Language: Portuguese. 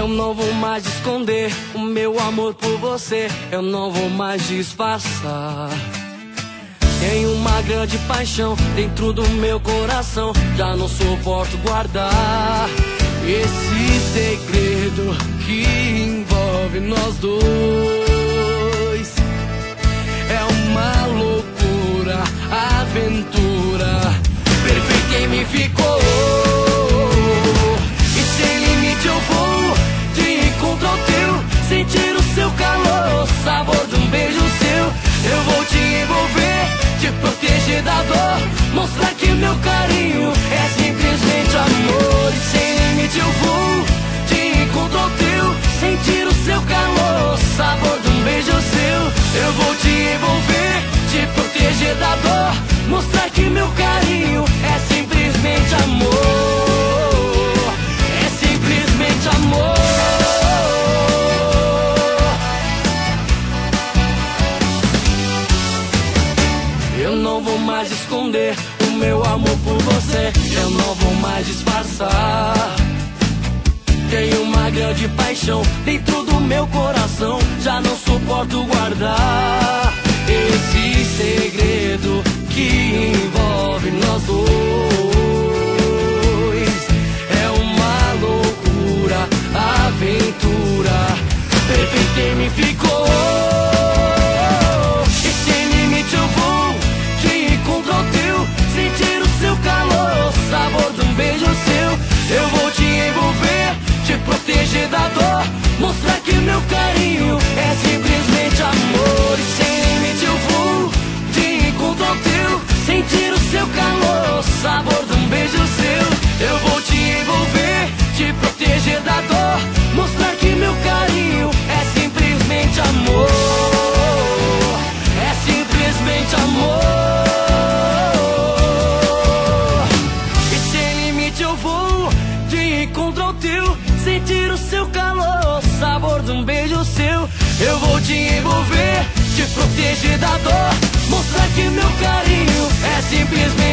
não vou mais esconder o meu amor por você, eu não vou mais disfarçar. Tenho uma grande paixão dentro do meu coração, já não suporto guardar esse segredo que envolve nós dois. É uma loucura, aventura perfeita em mim ficou. E sem limite eu vou de encontro ao teu, sentir o seu calor, o sabor de um beijo seu. Eu vou te envolver, te proteger da dor, mostrar que meu carinho é simplesmente amor. E sem limite eu vou de encontro ao teu, sentir o seu calor, o sabor de um beijo seu. Eu vou te envolver, te proteger da dor, mostrar que meu carinho é simplesmente amor. É simplesmente amor. Eu não vou mais esconder o meu amor por você, eu não vou mais disfarçar. Tenho uma grande paixão dentro do meu coração, já não suporto guardar esse segredo que envolve nós dois. É uma loucura, aventura perfeita em mim ficou. E sem limite eu vou de encontro ao teu, sentir o seu calor, o sabor de um beijo seu. Eu vou te envolver, te proteger da dor, mostrar que meu carinho é simplesmente amor. E sem limite eu vou de encontro ao teu, sentir o seu calor, o sabor de um beijo seu. Eu vou te envolver, te proteger da dor, mostrar que meu carinho é simplesmente amor. É simplesmente amor. E sem limite eu vou de encontro ao teu, sentir o seu calor, o sabor de um beijo seu. Eu vou te envolver, te proteger da dor, mostrar que meu carinho é simplesmente